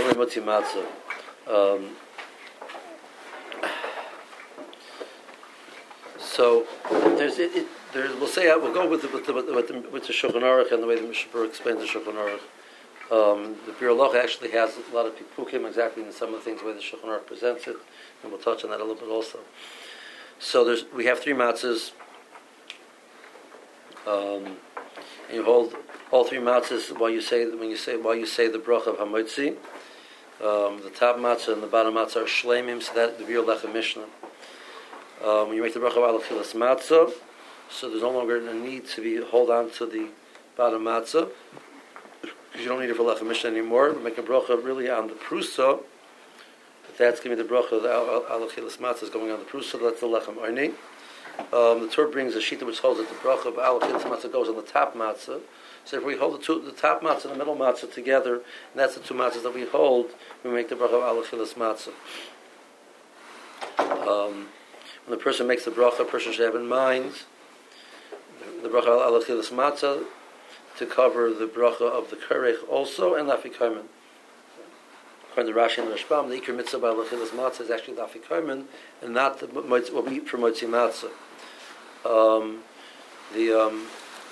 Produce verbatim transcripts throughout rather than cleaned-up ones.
Only Motzi Matzah. Um, so there's it. it there's, we'll say we'll go with the, with the, with the, with the Shulchan Aruch and the way the Mishnah Berurah explains the Shulchan Aruch. Um, the Biur Halacha actually has a lot of pipukim exactly in some of the things the way the Shulchan Aruch presents it, and we'll touch on that a little bit also. So there's we have three matzahs, um, and you hold all three matzahs while you say when you say while you say the bracha of Hamotzi. Um, the top matzah and the bottom matzah are shleimim, so that the Biur Halacha Mishnah. Um, when you make the bracha of alachilas matzah, so there's no longer a need to be hold on to the bottom matzah. You don't need it for lechem mishnah anymore. We make a bracha really on the prusa. But that's going to be the bracha of the alachilas matzah is going on the prusa. That's the lechem arni. Um, the Torah brings a shita which holds that the bracha of alachilas matzah goes on the top matzah. So if we hold the two, the top matzah and the middle matzah together, and that's the two matzahs that we hold, we make the bracha of alachilas matzah. Um, when the person makes the bracha, a person should have in mind the, the bracha of alachilas matzah to cover the bracha of the karech also, and lafikomen. According to Rashi and the Rashbam, the ikar mitzvah by alachilas matzah is actually lafikomen, and not the, what we eat for motzi matzah. Um, the um,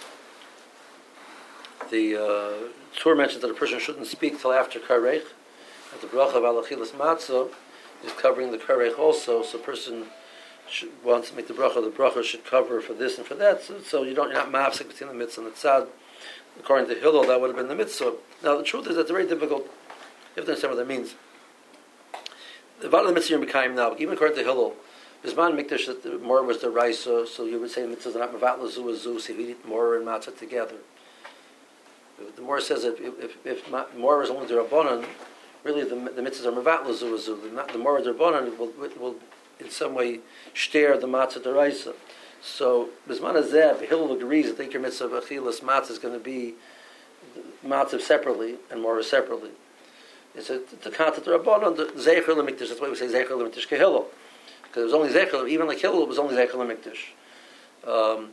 the uh, Torah mentions that a person shouldn't speak till after karech. That the bracha of alachilas matzah is covering the karech also, so a person should, wants to make the bracha. The bracha should cover for this and for that, so, so you don't you're not mafsek between the mitzvah and the tzad. According to Hillel, that would have been the mitzvah. Now, the truth is that it's very difficult. You have to understand what that means. The Vada the mitzvah you're Mekayim now, even according to Hillel, Bisman Mikdash, that the more was the Raisa, so you would say the mitzvahs are not Mavat Lazu Azu, so you eat more and matzah together. The More says that if, if, if more is only the Rabbanan, really the, the mitzvahs are Mavat Lazu Azu. The, the more the Rabbanan will, will in some way share the matzah the Raisa. So, Bisman Azeb, Hillel agrees that the Ikar Mitzvah of Achilas Matzah is going to be Matzah separately and Morah separately. It's a, the concept of Rabbanon, the Zecher L'Mikdash, that's why we say Zecher L'Mikdash Kehillel. Because it was only Zecher, even like Hillel, it was only Zecher L'Mikdash. Um,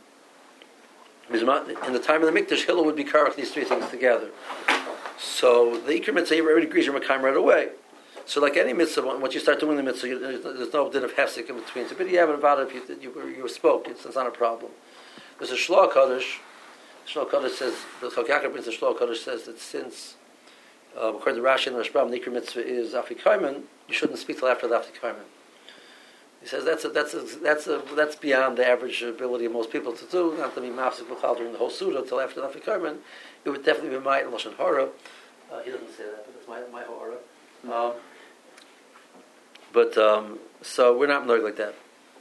in the time of the Mikdash, Hillel would be karach these three things together. So, the Ikar Mitzvah, everybody agrees you're Mekayim right away. So, like any mitzvah, once you start doing the mitzvah, you, there's no din of hefsek in between. So, but you have about it if you, you, you spoke, it's, it's not a problem. There's a Shloah Kodesh. Shloah Kodesh says, the Chok Yaakov brings the Shloah Kodesh says that since, uh, according to Rashi and the Rashbam, the Ikar Mitzvah is Afikomen, you shouldn't speak till after the Afikomen. He says that's a, that's a, that's a, that's beyond the average ability of most people to do. Not to be mafsek b'chal during the whole Suda till after the Afikomen. It would definitely be my Lashon Hara. Uh, he doesn't say that, but it's my my Hara. Um, But, um, so we're not knowing like that.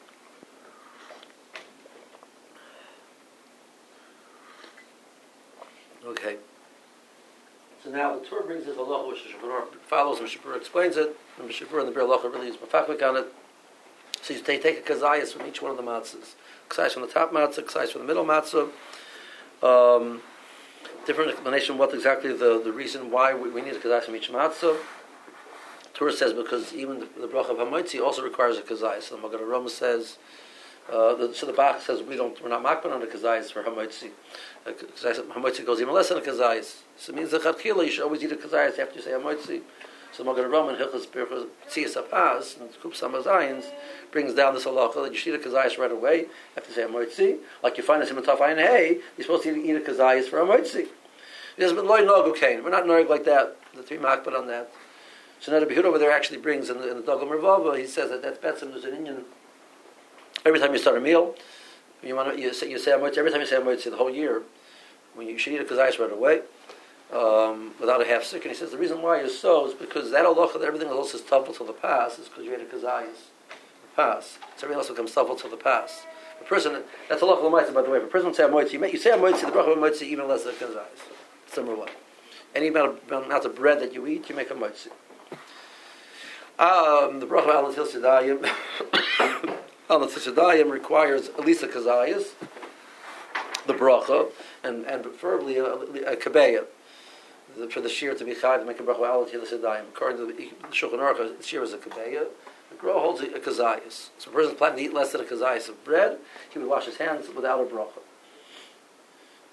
Okay. So now the Torah brings this halacha, which the Shulchan Aruch follows, and Mishnah Berurah explains it, and Mishnah Berurah and the Biur Halacha really is mafaklik on it. So you take, take a kazayas from each one of the matzahs. Kazayas from the top matzah, kazayas from the middle matzah. Um, different explanation what exactly the, the reason why we, we need a kazayas from each matzah. Torah says because even the, the bracha of Hamotzi also requires a kazayis. So the Magen Avraham says, uh, the, so the Bach says we don't, we're not makban on a kazayis for Hamotzi. Uh, Hamotzi goes even less than a kazayis. So it means the chadchila you should always eat a kazayis after you say Hamotzi. So the Magen Avraham in Hilchos Birchos Tzias Apaz and Kup Samazayins brings down this halacha that you should eat a kazayis right away after you say Hamotzi. Like you find this in Mataf Ayin Hey, you're supposed to eat a kazayis for Hamotzi. It has been loy nog ukain. We're not knowing like that. The three makban on that. So now the Behud over there actually brings in the, in the Dagam Revava, he says that that's betzim, there's an Indian. Every time you start a meal, you want to, you say, you say Hamotzi, every time you say Hamotzi the whole year, when you should eat a kazayis right away, um, without a half sick. And he says the reason why is so is because that halacha that everything else is tafel till the pass is because you ate a kazayis. The pass. So everything else becomes tafel till the pass. A person, that's halacha l'maisa, by the way. If a person say Hamotzi, you, you say Hamotzi, the bracha of Hamotzi even less than kazayis. That's number one. Any amount of, amount of bread that you eat, you make a Hamotzi. Um, the bracha al Natil Sedayim al Natil Sedayim requires at least a kazayas, the bracha, and and preferably a, a kabeya for the shir to be chayv to make a bracha al Natil Sedayim. According to the Shulchan Aruch, the shir is a kabeya. The Gra holds a, a kazayas. So, if a person is planning to eat less than a kazayas of bread, he would wash his hands without a bracha.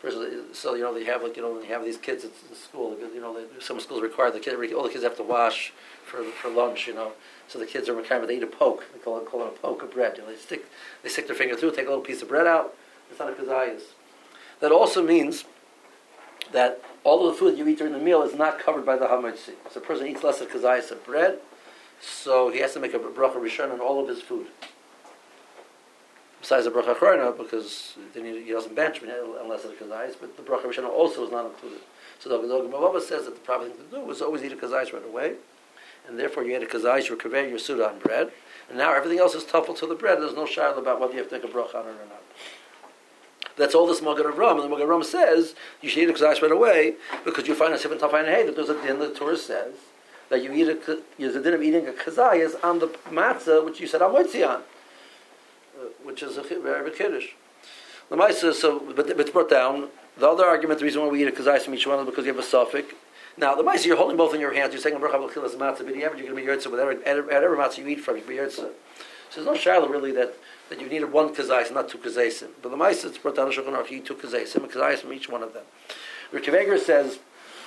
So you know they have like you know they have these kids at school. You know they, some schools require the kid all the kids have to wash for for lunch. You know, so the kids are kind of they eat a poke. They call it call it a poke of bread. You know, they stick they stick their finger through, take a little piece of bread out. It's not a kazayas. That also means that all of the food you eat during the meal is not covered by the hametzi. So a person eats less of kazayas of bread, so he has to make a bracha rishon on all of his food. Besides the bracha achrona, because then he doesn't bench unless it's kazayis, but the bracha rishon also is not included. So the Gemara says that the proper thing to do was always eat a kazayis right away, and therefore you ate a kazayis, you kaveh your suda on bread, and now everything else is tuffled to the bread. There's no shayla about whether you have to take a bracha on it or not. That's all this Magen Avraham, and the Magen Avraham says you should eat a kazayis right away because you find a seven tafayin hay that there's a din. The Torah says that you eat a there's a din of eating a kazayis on the matzah which you said amotzi on. Uh, which is a very big kiddush. The Maisa, so but it's brought down. The other argument, the reason why we eat a kazayis from each one is because you have a suffix. Now the Maisa, you're holding both in your hands. You're saying a bracha b'chilas matzah, but you're going to be yotza with every, at every matzah you eat from. You be yotza. So there's no shayla really that, that you needed one kazayis, not two kazaysim. But the Maisa, it's brought down the Shulchan Aruch. You eat two kazaysim, a kazayis from each one of them. Rick Veger says,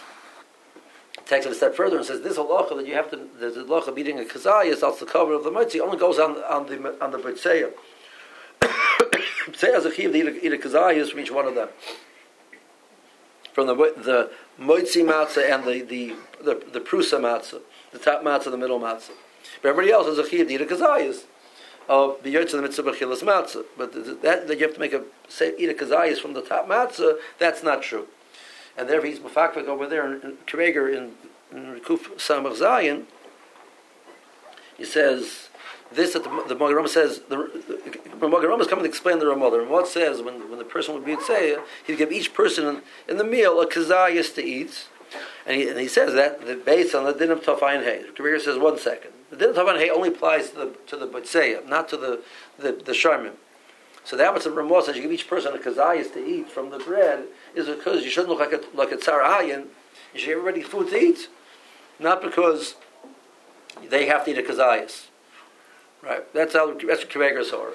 takes it a step further and says this halacha that you have to there's a halacha of eating a kazayis, that's the cover of the motzi, only goes on on the on the b'tzeya. Say as a chiv to eat a kazayis from each one of them, from the the moitzi matzah and the the the, the prusa matzah, the top matzah, the middle matzah. But everybody else is a chiv to eat a kazayis of the yotz in the mitzvah b'chilas matzah. But that, that you have to make a say eat a kazayis from the top matzah, that's not true. And therefore he's mafakvik over there in, in Kreger in, in Kuf Samach Zayin. He says. This that the, the Magen Avraham says the, the, the Magen Avraham is coming to explain the Ramah. And what says when when the person would be tzeiah, he'd give each person in, in the meal a kazayis to eat, and he, and he says that, that based on the din of tafayin hay. Kabir says one second. The din of tafayin hay only applies to the to the b'tzeya, not to the the, the sharmim. So that what the Ramah says you give each person a kazayis to eat from the bread is because you shouldn't look like a like a tzar ayin. You should give everybody food to eat, not because they have to eat a kazayis. Right, that's how that's Kreger's horror.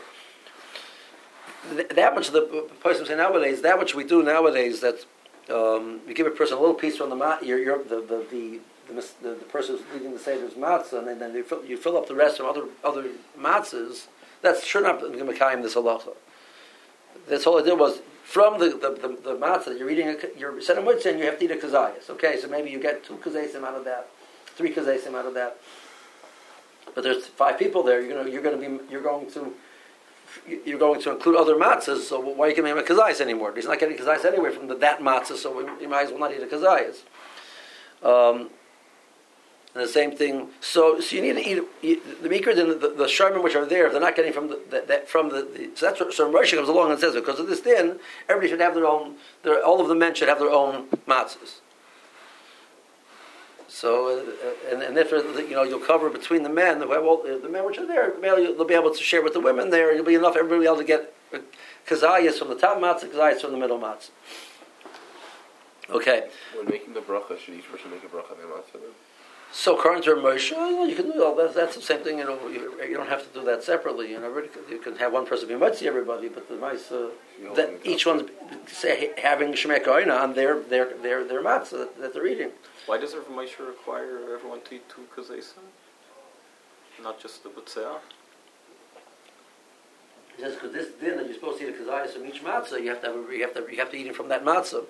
That much of the person say nowadays, that which we do nowadays, that um, we give a person a little piece from the mat, you're, you're, the, the, the, the, the, the person who's leading the Seder's matzah, and then you fill, you fill up the rest from other other matzahs. That's sure not going to make this halacha. That's all I did was from the the, the, the matzah that you're eating, a, you're sending mitzvah, and you have to eat a kazayis. Okay, so maybe you get two kazayim out of that, three kazayim out of that. But there's five people there. You're going to, you're going to be, you're going to, you're going to include other matzahs. So why are you giving him a kazayis anymore? He's not getting kazayis anyway from the, that matzah. So you might as well not eat a kazayis. Um, and the same thing. So, so you need to eat, eat the mikra and the, the, the sharmim which are there. If they're not getting from the, the, that from the, the so that's what, so Moshe comes along and says because of this din, everybody should have their own. Their, all of the men should have their own matzahs. So, uh, and, and if you know, you'll cover between the men, the, well, the men which are there, they'll be able to share with the women there. It'll be enough. Everybody will be able to get kazayas from the top matzah, kazayas from the middle matzah. Okay. When making the bracha, should each person make a bracha on their matzah? So, according to Moshe, you can do all that. That's the same thing. You know, you, you don't have to do that separately. You know, you can have one person be mitzvah everybody, but the mice uh, that each one's say having shemei koina on their their their their matzah that, that they're eating. Why does Rav Moshe require everyone to eat two kazaysim, not just the b'tzeah? He says because this din that you're supposed to eat a kazayis from each matzah, you have to have a, you have to you have to eat it from that matzah.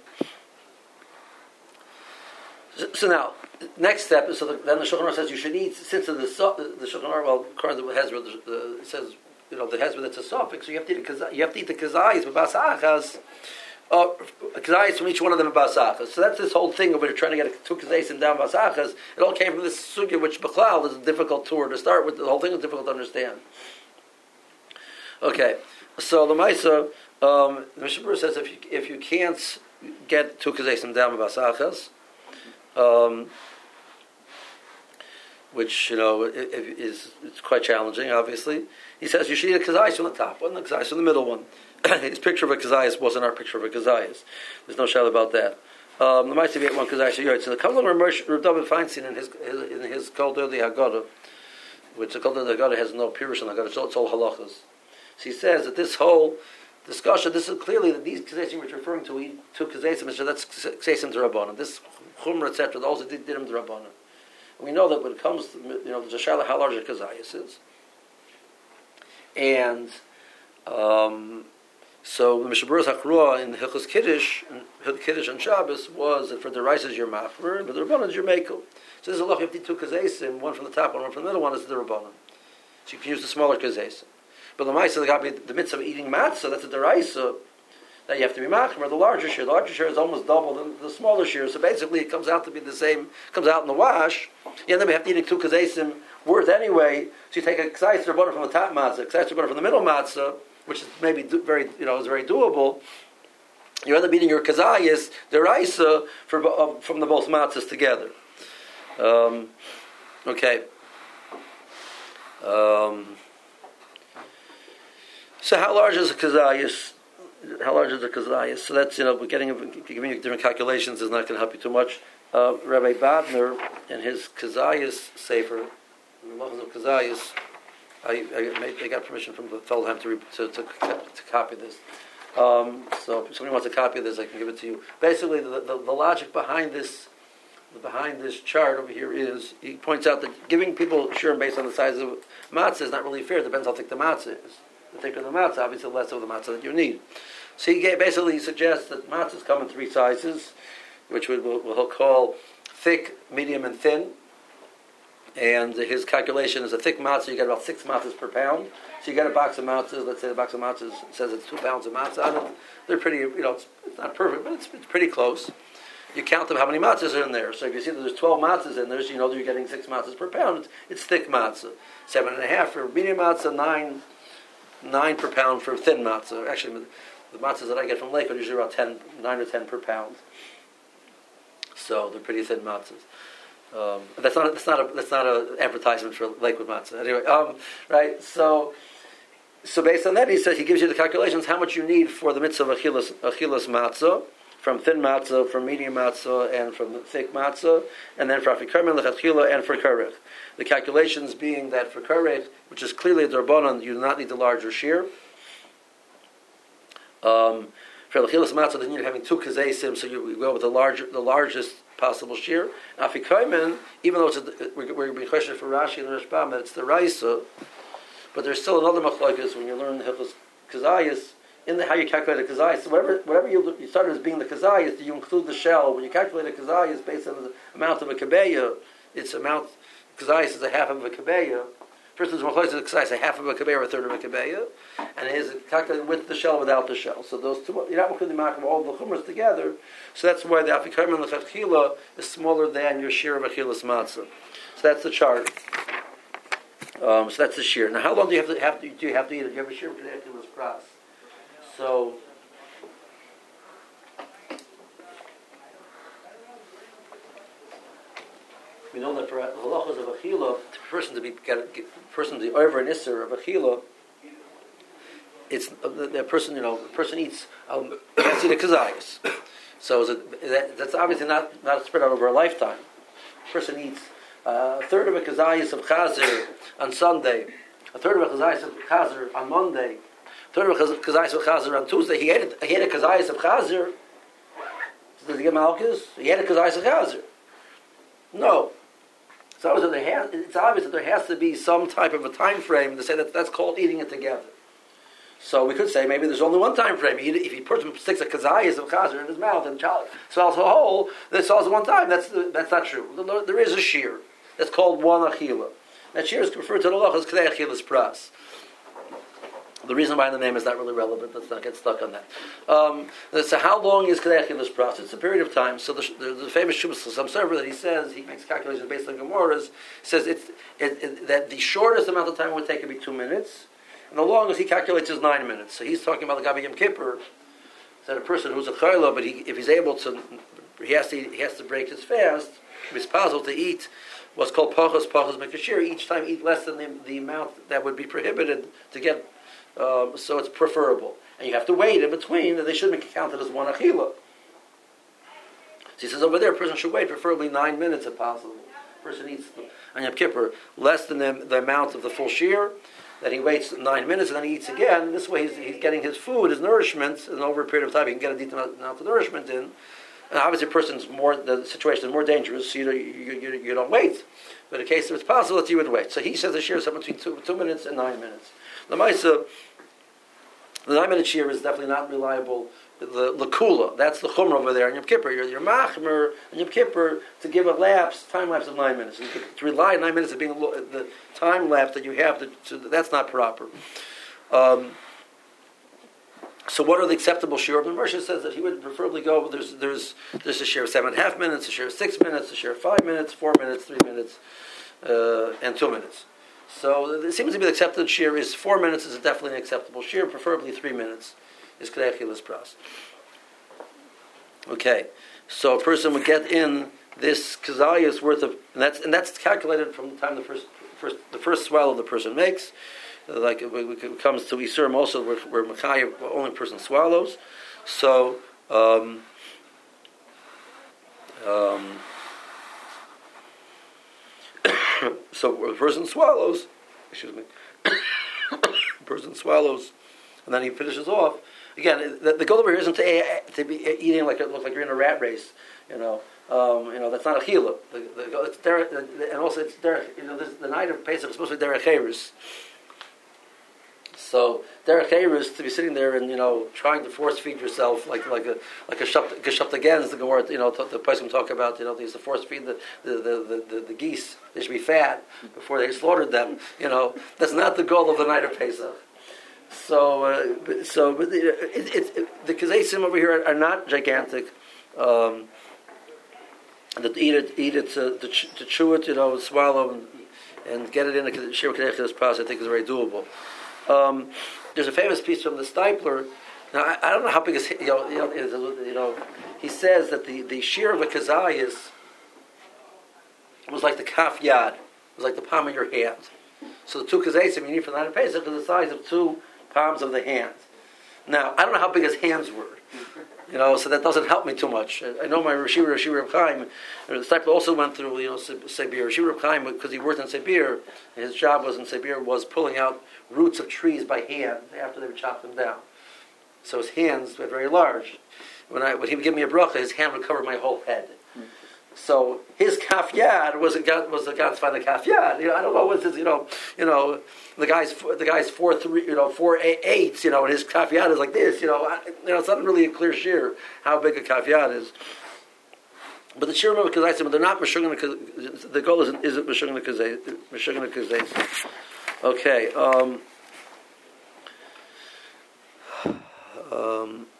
So, so now, next step is so the, then the Shulchan Aruch says you should eat since the the Shulchan Aruch well according to the Hezbollah the, the, it says you know the Hezbollah that's a suffix so you have to eat a, you have to eat the kazayis with basachas. Uh, kazayis from each one of them in basachas. So that's this whole thing of when you're trying to get two kazayis down basachas. It all came from this sugya, which b'chlal is a difficult tour to start with. The whole thing is difficult to understand. Okay, so the Maisa, um, the Mishnah says if you if you can't get two kazayis down basachas, um, which you know it, it is it's quite challenging. Obviously, he says you should eat a kazayis from the top one, the kazayis from the middle one. His picture of a kazayis wasn't our picture of a kazayis. There's no shayla about that. Um, the Ma'aseh ate one kazayis a year. So the comes along Rav David Feinstein in his, his in his Kol Dodi Haggadah, which the Kol Dodi Haggadah has no pirush on Haggadah. It's all halachas. So he says that this whole discussion. This is clearly that these Kazesim which referring to two Kazesim, that's Kazesim D'Rabbanan. This Chumrah, et cetera, those did Dinim D'Rabbanan. We know that when it comes to, you know, there's a Shaila how large a Kazayas is. And um, so the Mishabur Hakrua in Hilchos Kiddush, Kiddush and Shabbos was that for the rice is your machmer, but the Rabbanan is your mekel. So there's a loch of two Kazesim, one from the top, one from the middle, one is the Rabbanan. So you can use the smaller Kazesim. But the Maisa, the, the mitzvah of eating matzah, that's a deraisa, that you have to be machmer. The larger share, the larger share is almost double than the smaller share. So basically, it comes out to be the same. Comes out in the wash. You end up having to eat two kazesim worth anyway. So you take a kazayis or butter from the top matzah, kazayis or butter from the middle matzah, which is maybe do, very, you know, is very doable. You end up eating your kazayis deraisa for uh, from the both matzahs together. Um, okay. Um, So how large is a kazayas? How large is a kazayas? So that's, you know, we're getting giving you different calculations is not going to help you too much. Uh, Rabbi Badner in his kazayas sefer, the Lachas of Kazayas, I, I, made, I got permission from the Feldheim to, to, to, to copy this. Um, so if somebody wants a copy of this, I can give it to you. Basically, the, the, the logic behind this behind this chart over here is, he points out that giving people shurim based on the size of matzah is not really fair. It depends how thick the matzah is. The thicker the matzah, obviously less of the matzah that you need. So he basically suggests that matzahs come in three sizes, which we will we'll call thick, medium, and thin. And his calculation is a thick matzah, you get about six matzahs per pound. So you get a box of matzahs, let's say the box of matzahs says it's two pounds of matzah on it. They're pretty, you know, it's, it's not perfect, but it's, it's pretty close. You count them how many matzahs are in there. So if you see that there's twelve matzahs in there, so you know that you're getting six matzahs per pound. It's, it's thick matzah. Seven and a half for medium matzah, nine Nine per pound for thin matzah. Actually, the matzahs that I get from Lakewood are usually about ten, nine or ten per pound. So they're pretty thin matzahs. Um, that's not that's not a that's not an advertisement for Lakewood matzah. Anyway, um, right? So, so based on that, he says he gives you the calculations how much you need for the mitzvah of achilas achilas matzah, from thin matzah, from medium matzah, and from thick matzah, and then for afikarmen lechatchila and for karech. The calculations being that for karech, which is clearly a derbanan, you do not need the larger shear. Um, for lechilas matzah, then you're having two kazesim, so you, you go with the larger, the largest possible shear. Afikarmen, even though it's a, we're, we're being questioned for Rashi and the Rashbam that it's the raisa, but there's still another machlokes when you learn the hilchos kazayis. In the how you calculate a kazayis, so whatever whatever you, you started as being the kazayis, do you include the shell? When you calculate a kazayis based on the amount of a kabeya, its amount kazayis is a half of a kabeya. First, there's machlokes of kazayis, a half of a kabeya or a third of a kabeya, and it is calculated with the shell, without the shell. So those two, you're not including all the chumras together. So that's why the afikarmen lechatchila is smaller than your shear of achilas matzah. So that's the chart. Um, so that's the shear. Now, how long do you have to have to, do you have to eat it? Do you have a shear of achilas pras? So, we know that for halachas of achila, the person to be get, get, person to be over an isser of achila, it's uh, the, the person you know the person eats um, has eat a kazayas. So is it, that, that's obviously not not spread out over a lifetime. The person eats uh, a third of a kazayas of chazer on Sunday, a third of a kazayas of chazer on Monday. Third of a kazayis of chazer on Tuesday. He ate a, he ate a kazayis of chazer. Does he get malchus? He ate a kazayis of chazer. No. It's obvious, that there has, it's obvious that there has to be some type of a time frame to say that that's called eating it together. So we could say maybe there's only one time frame. If he person sticks a kazayis of chazer in his mouth and child swallows a whole, that swallows one time. That's that's not true. There is a shear. That's called one achila. That shear is referred to the halachas k'dei achilas pras. The reason why the name is not really relevant, let's not get stuck on that. Um, so how long is Kedei Achilas Pras? It's a period of time. So the, the, the famous Shubas Samserver that he says, he makes calculations based on Gemaras, says it's, it, it, that the shortest amount of time it would take would be two minutes, and the longest he calculates is nine minutes. So he's talking about the Gabi Yom Kippur, that a person who's a chayla, but he, if he's able to, he has to, he has to break his fast, if it's possible to eat what's called pachas, pachas mekashir, each time eat less than the, the amount that would be prohibited to get. Um, so it's preferable, and you have to wait in between, and they shouldn't be counted as one achila. So he says over there, a person should wait, preferably nine minutes if possible. A person eats on Yom Kippur less than the, the amount of the full shear, then he waits nine minutes, and then he eats again. This way, he's, he's getting his food, his nourishment, and over a period of time, he can get a decent amount of nourishment in. And obviously, a person's more, the situation is more dangerous, so you, you, you, you don't wait. But in case if it's possible that you would wait. So he says the shear is somewhere between two, two minutes and nine minutes. The Maisa, the nine-minute shear is definitely not reliable. The lakula, that's the chumrah over there in Yom Kippur. You're, you're machmer in Yom Kippur to give a lapse, time lapse of nine minutes. And to rely on nine minutes as being the time lapse that you have, to, to, that's not proper. Um, so what are the acceptable shiur? The Mersha says that he would preferably go, there's there's there's a shiur of seven and a half minutes, a shiur of six minutes, a shiur of five minutes, four minutes, three minutes, uh, and two minutes. So it seems to be the accepted shiur is four minutes is definitely an acceptable shiur, preferably three minutes is Kedei Achilas Pras. Okay, so a person would get in this kazayas worth of, and that's and that's calculated from the time the first first the first swallow the person makes. Like it, it comes to Isurim also, where, where Machaya, only person swallows. So, um, um, so when a person swallows, excuse me, a person swallows, and then he finishes off. Again, the, the goal over here isn't to, to be eating like it looks like you're in a rat race, you know. Um, you know, that's not a chila. The, the, it's derech, and also it's derech. You know, this, the night of Pesach is supposed to be derech Eirus. So derech Eirus, to be sitting there and, you know, trying to force feed yourself like like a like a geshapt again, the Gemara, you know, the person talk about, you know, they used to force feed the the, the, the, the geese. They should be fat before they slaughtered them. You know, that's not the goal of the night of Pesach. So, uh, so but it, it, it, the kazaysim over here are, are not gigantic. Um, that eat it, eat it to, to, to chew it, you know, swallow and, and get it in a shir kedei achilas pras, I think is very doable. Um, there's a famous piece from the Stipler. Now, I, I don't know how big his, you know, you know, is, you know, he says that the, the shear of a kazayis was like the kaf yad, was like the palm of your hand. So the two kazaysim you need for the night of Pesach are the size of two palms of the hand. Now, I don't know how big his hands were, you know, so that doesn't help me too much. I know my Rashi Rashi Reb Chaim, the Stipler also went through, you know, Sibir. Rashi Reb Chaim, because he worked in Sibir, his job was in Sibir, was pulling out roots of trees by hand after they would chop them down. So his hands were very large. When I when he would give me a bracha, his hand would cover my whole head. So his kaf yad was a was a God's final kaf yad. You know, I don't know what his, you know, you know, the guy's the guy's four three, you know, four eight, eights, you know, and his kaf yad is like this, you know. I, you know, it's not really a clear shear how big a kaf yad is. But the shear, because I said, they're not meshugana. The goal isn't isn't meshugana kazay. Okay. Um, um,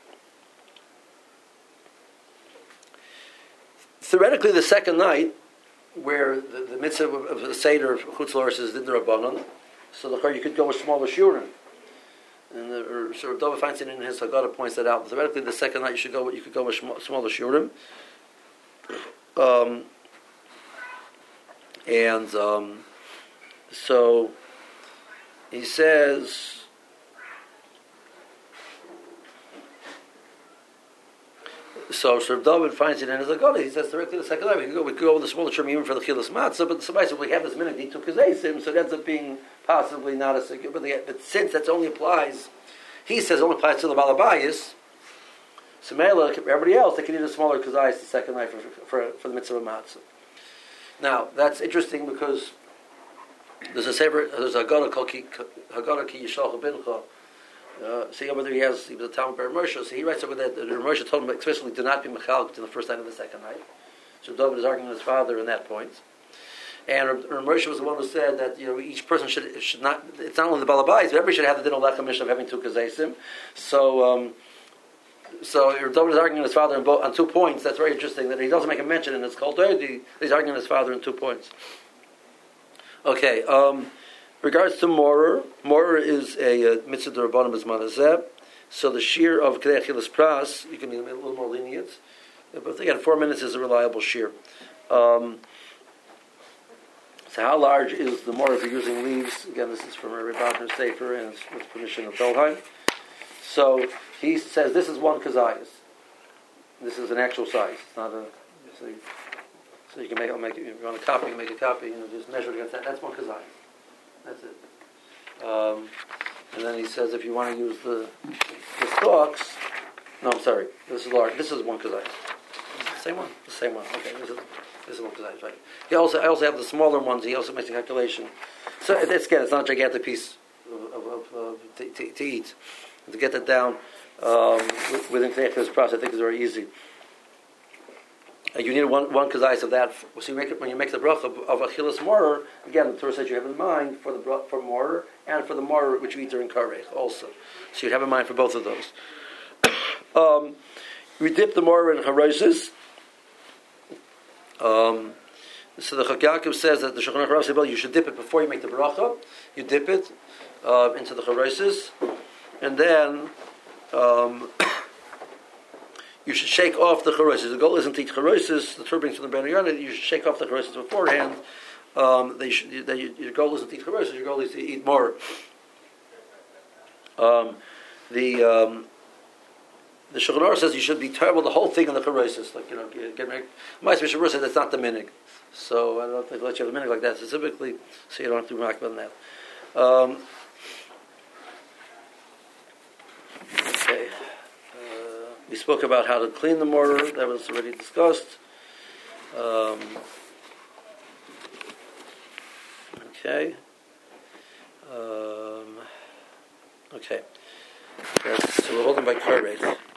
Theoretically, the second night, where the, the mitzvah of, of the Seder of Chutz La'aretz is Din D'Rabbanan, so the you could go with smaller shiurim. And the, so Dov Feinstein in his Haggadah points that out. Theoretically, the second night you should go. You could go with smaller shiurim. Um, and um, so he says. So Sir David finds it in his Haggadah. He says directly the second night we could go. We could go with the smaller shiurim even for the chilas matzah. But somebody said we have this minute he took his asim, so it ends up being possibly not a secure. But, but since that only applies, he says it only applies to the balabayis. So Mela, everybody else, they can eat a smaller kazayis the second night for, for, for the mitzvah of matzah. Now, that's interesting because there's a separate, there's a Haggadah called Haggadah Ki Yishalach Bincha. Uh, see whether he has, he was a Talmud Ber Moshe, so he writes over that the Moshe told him explicitly do not be mechalek to the first night and the second night. So David is arguing with his father in that point. And Moshe was the one who said that, you know, each person should should not, it's not only the balabais, but everybody should have the din lechem of having two kazaysim. So, um, So David is arguing with his father on, both, on two points. That's very interesting that he doesn't make a mention in his Kol Dodi. He's arguing with his father on two points. Okay, um, regards to Morer, Morer is a uh, mitzvah d'Rabbanan b'zman hazeh. So the shear of Kedei Achilas Pras, you can be a little more lenient. But again, four minutes is a reliable shear. Um, so how large is the Morer if you're using leaves? Again, this is from Rabbi Bavner Sefer and it's with permission of Dolheim. So he says this is one kazayas. This is an actual size. It's not a. So you, so you can make. I'll make it. If you want a copy, you can make a copy. You know, just measure it against that. That's one kazayas. That's it. Um, and then he says if you want to use the the stalks, no, I'm sorry, this is large. This is one kazayis. Same one, the same one. Okay, this is this is one kazayis, right? He also I also have the smaller ones. He also makes a calculation. So it's again, it's not a gigantic piece of, of, of, of to, to, to eat. And to get that down um, within this process, I think is very easy. Uh, you need one one kazayis of that. So you make it when you make the bracha of, of achilas mortar. Again, the Torah says you have in mind for the bra- for mortar and for the mortar which you eat during karech also. So you'd have in mind for both of those. um, we dip the mortar in haroses. Um, so the Chak Yaakov says that the Shulchan Aruch says, well, you should dip it before you make the bracha. You dip it uh, into the haroses, and then. Um, You should shake off the charosis. The goal isn't to eat charosis. The Torah brings from the Ben Yonah. You should shake off the charosis beforehand. Um, they should, they, your goal isn't to eat charosis. Your goal is to eat more. Um, the um, the Shulchan Aruch says you should be terrible the whole thing in the charosis. Like you know, get married. My Mishnah says that's not the minig. So I don't think they let you have the minig like that specifically. So you don't have to remark on that. Um, okay. We spoke about how to clean the mortar. That was already discussed. Um, okay. Um, okay. So we're holding by karech.